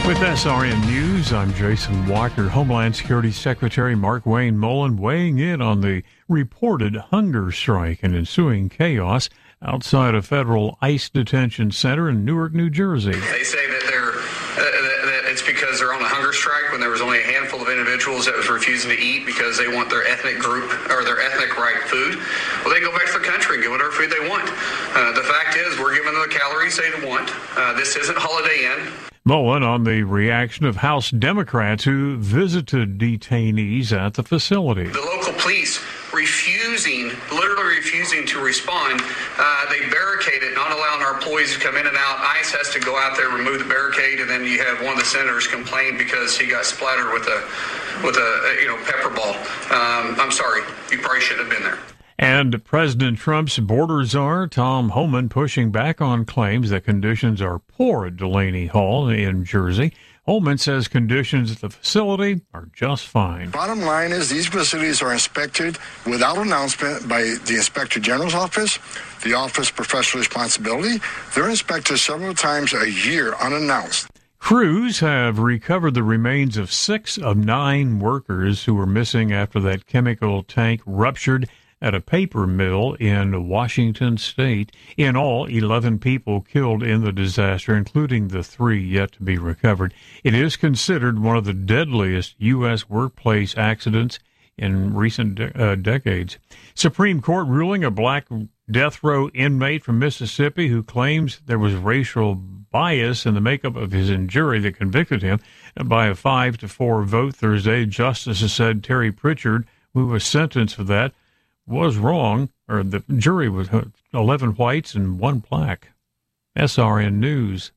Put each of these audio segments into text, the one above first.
With SRN News, I'm Jason Walker. Homeland Security Secretary Mark Wayne Mullen weighing in on the reported hunger strike and ensuing chaos outside a federal ICE detention center in Newark, New Jersey. They say that that it's because they're on a hunger strike when there was only a handful of individuals that was refusing to eat because they want their ethnic group or their ethnic right food. Well, they go back to the country and get whatever food they want. The fact is, we're giving them the calories they want. This isn't Holiday Inn. Mullen on the reaction of House Democrats who visited detainees at the facility. The local police literally refusing to respond. They barricaded, not allowing our employees to come in and out. ICE has to go out there, remove the barricade, and then you have one of the senators complain because he got splattered with a pepper ball. I'm sorry, you probably shouldn't have been there. And President Trump's border czar, Tom Homan, pushing back on claims that conditions are poor at Delaney Hall in Jersey. Homan says conditions at the facility are just fine. Bottom line is these facilities are inspected without announcement by the Inspector General's office, the Office of Professional Responsibility. They're inspected several times a year unannounced. Crews have recovered the remains of 6 of 9 workers who were missing after that chemical tank ruptured at a paper mill in Washington state. In all, 11 people killed in the disaster, including the 3 yet to be recovered. It is considered one of the deadliest U.S. workplace accidents in recent decades. Supreme Court ruling a black death row inmate from Mississippi who claims there was racial bias in the makeup of his jury that convicted him. By a 5-4 vote Thursday, justices said Terry Pritchard, who was sentenced for that, was wrong, or the jury was 11 whites and 1 black. SRN News.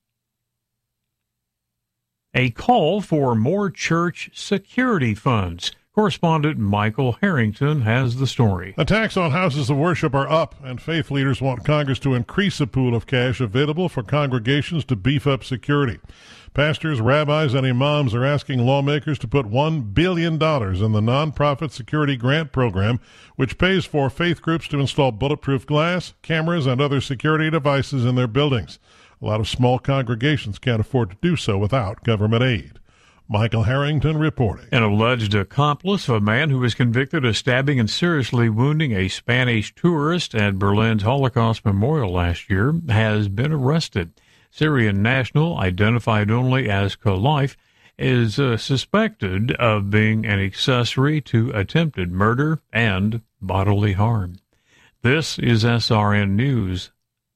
A call for more church security funds. Correspondent Michael Harrington has the story. Attacks on houses of worship are up, and faith leaders want Congress to increase the pool of cash available for congregations to beef up security. Pastors, rabbis, and imams are asking lawmakers to put $1 billion in the nonprofit security grant program, which pays for faith groups to install bulletproof glass, cameras, and other security devices in their buildings. A lot of small congregations can't afford to do so without government aid. Michael Harrington reporting. An alleged accomplice of a man who was convicted of stabbing and seriously wounding a Spanish tourist at Berlin's Holocaust Memorial last year has been arrested. Syrian national, identified only as Khalif, is suspected of being an accessory to attempted murder and bodily harm. This is SRN News.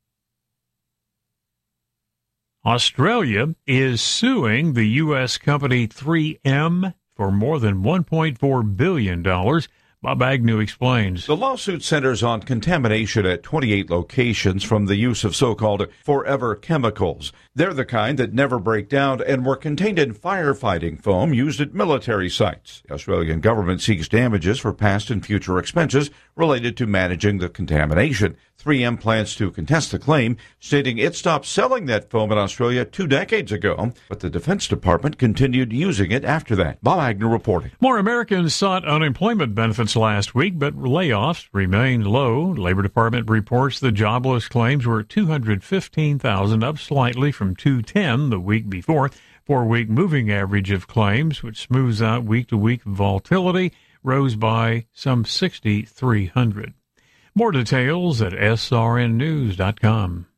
Australia is suing the U.S. company 3M for more than $1.4 billion. Bob Agnew explains. The lawsuit centers on contamination at 28 locations from the use of so-called forever chemicals. They're the kind that never break down and were contained in firefighting foam used at military sites. The Australian government seeks damages for past and future expenses related to managing the contamination. 3M plans to contest the claim, stating it stopped selling that foam in Australia 2 decades ago, but the Defense Department continued using it after that. Bob Agnew reporting. More Americans sought unemployment benefits last week, but layoffs remained low. Labor Department reports the jobless claims were 215,000, up slightly from 210 the week before. 4-week moving average of claims, which smooths out week-to-week volatility, rose by some 6,300. More details at srnnews.com.